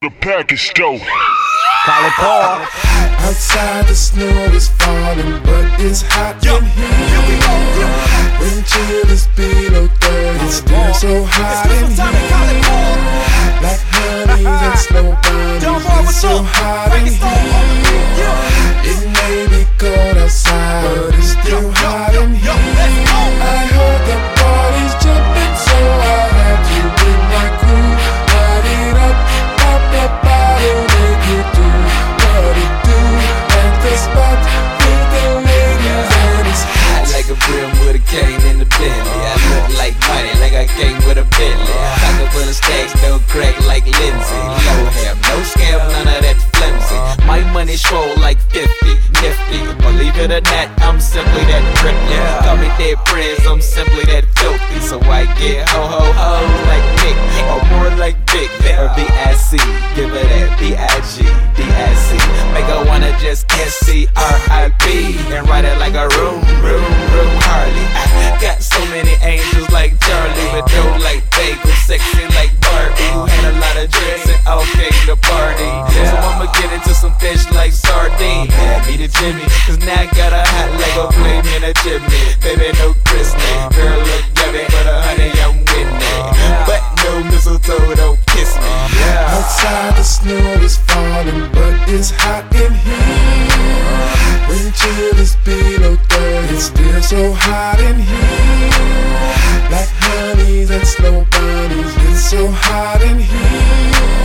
The package dope. Call it Paul. Outside the snow is falling, but it's hot in here. Wind chill is below 30, it's still so hot in here. Like honeys and snow bunnies, it's so hot in here. It may be cold outside, but it's still hot in here. I heard the party's jumping, so I had to bring my crew. Light it up, pop that bottle, make it do what it do at the spot with the ladies, and it's hot like a brim with a cane in the Bentley. I look like money, like I came with a Bentley. Pocket full of stacks, don't crack like Lindsay. Low hair, no scam, none of that flimsy. My money swole like 50, nifty. Believe it or not, I'm simply that trippy. Call me dead friends, I'm simply that filthy. So I get ho like Nick, or more like Big, or B-I-C. Give it that B-I-G, D-I-C. Make her wanna just S-C-R-I-B and ride it like a room Harley. I got so many angels like Charlie, but dope like bagel, sexy like Barbie. Who had a lot of drinks and all came to party. So I'ma get into some fish like sardine. Add me to Jimmy, cause now I got a hot Lego flame in a chimney. Baby, no Christmas, girl look yummy, but honey, I'm winning. But no mistletoe, don't kiss me. outside the snow is falling, but it's hot in here. Wind chill is below 30, it's still so hot in here. Like honeys and snow bunnies, it's so hot in here.